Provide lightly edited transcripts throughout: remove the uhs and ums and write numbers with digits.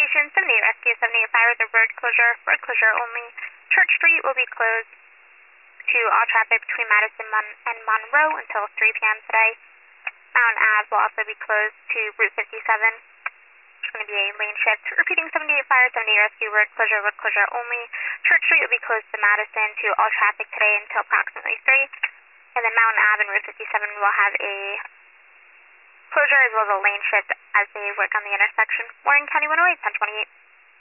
Station 78 Rescue 78 Fire with a road closure only. Church Street will be closed to all traffic between Madison and Monroe until 3 p.m. today. Mountain Ave will also be closed to Route 57. It's going to be a lane shift. Repeating 78 Fire, 78 Rescue, road closure only. Church Street will be closed to Madison to all traffic today until approximately 3. And then Mountain Ave and Route 57 will have a closure as well as a lane shift as they work on the intersection. Warren County 108, 1028.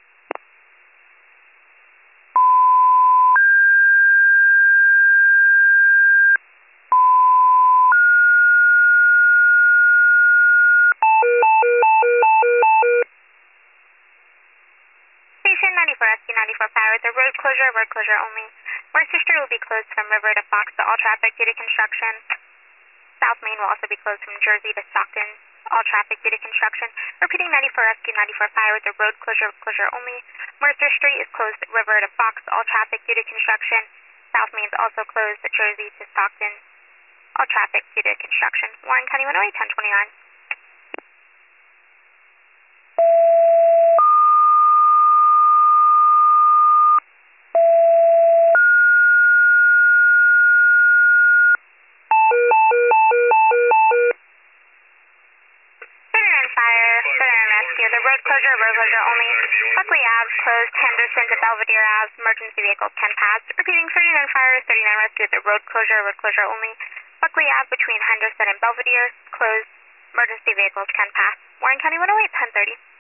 Station 94 Rescue 94 Fire with a road closure only. Mercer Street will be closed from River to Fox to all traffic due to construction. South Main will also be closed from Jersey to Stockton, all traffic due to construction. Repeating 94 Rescue 94 Fire with a road closure only. Mercer Street is closed River to Fox, all traffic due to construction. South Main is also closed Jersey to Stockton, all traffic due to construction. Warren County 108, 1029. The road closure only. Buckley Ave closed, Henderson to Belvedere Ave, emergency vehicles can pass. Repeating 39 Fire, 39 Rescue, the road closure only. Buckley Ave between Henderson and Belvedere closed, emergency vehicles can pass. Warren County 108, 1030.